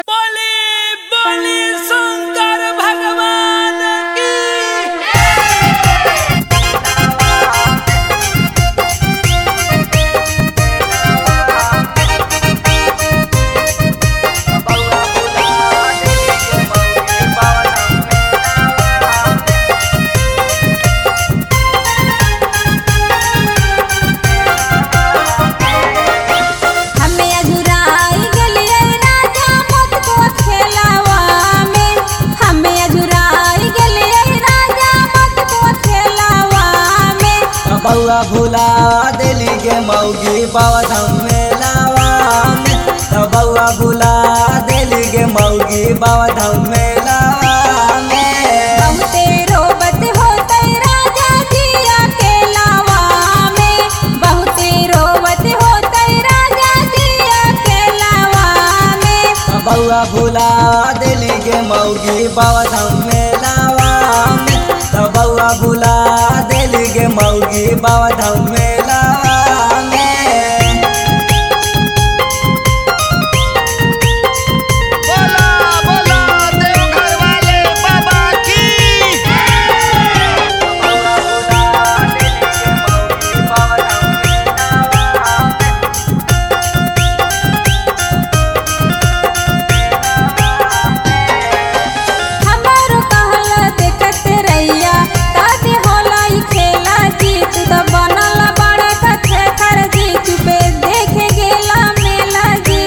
बोली बोली शंकर भगवान की। बउआ भुला देली गे मौगी बाबा धाम मेलावा में। बउआ भुला देली गे मौगी बाबा धाम मेलावा में। बहुते रोबत होतै राजा जी अकेलावा में। बहुते रोबत होतै राजा जी अकेलावा में। बउआ भुला देली गे मौगी बाबा धाम मेलावा में। बउआ भुला देली गे मौगी बाबा धाम मेलावा में। बोला बोला देवघर वाले बाबा की। हमारो कहल देखत रहिया ताते होला ई खेला जीत त बनल बड़ा कथे कर जी चुपे देखे गेला मेला जी।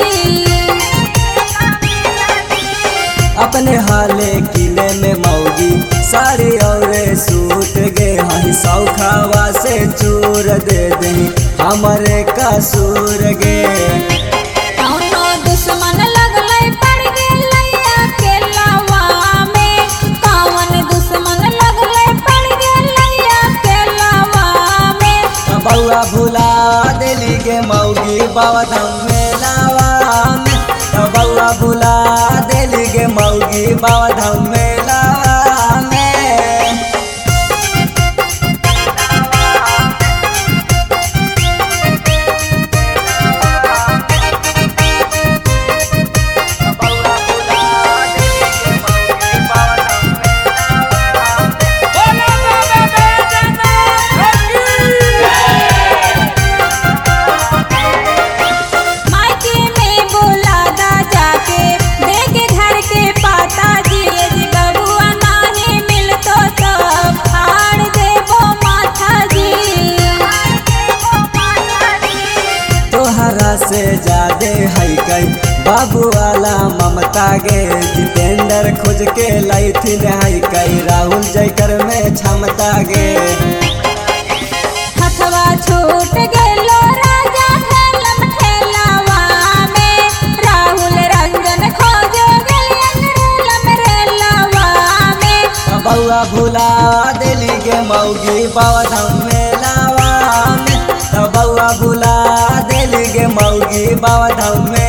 अपने हाले किले में मौगी साड़ी और सूट गे हई सौखावा से चूर दे दे हमरे कसूर गे। कौनो दुश्मन लगलै पड़ गेलै अकेलावा में। कौन दुश्मन लगलै पड़ गेलै अकेलावा में। बउआ भुला देली गे मौगी बाबा धाम मेलावा में। बउआ भुला देली गे मौगी बाबा धाम मेलावा में। बोला बाबा बैजनाथ की। मायके में बोला दा जाके देखे घर के पाता जी। जी बबुआ नाही मिलतो तो फाड़ देबो माथा जी। तोहरा से जादे है कई बाबू वाला ममता गे। जितेंद्र खोज के लैथिन है कई राहुल जयकर में क्षमता गे। हथवा छूट गेलो राजा ठेलम ठेलावा में। राहुल रंजन खोजो गेलियन रेलम रेलावा में। बउआ भुला देली गे मौगी बाबा धाम मेलावा में। बउआ भुला देली गे मौगी बाबा धाम में।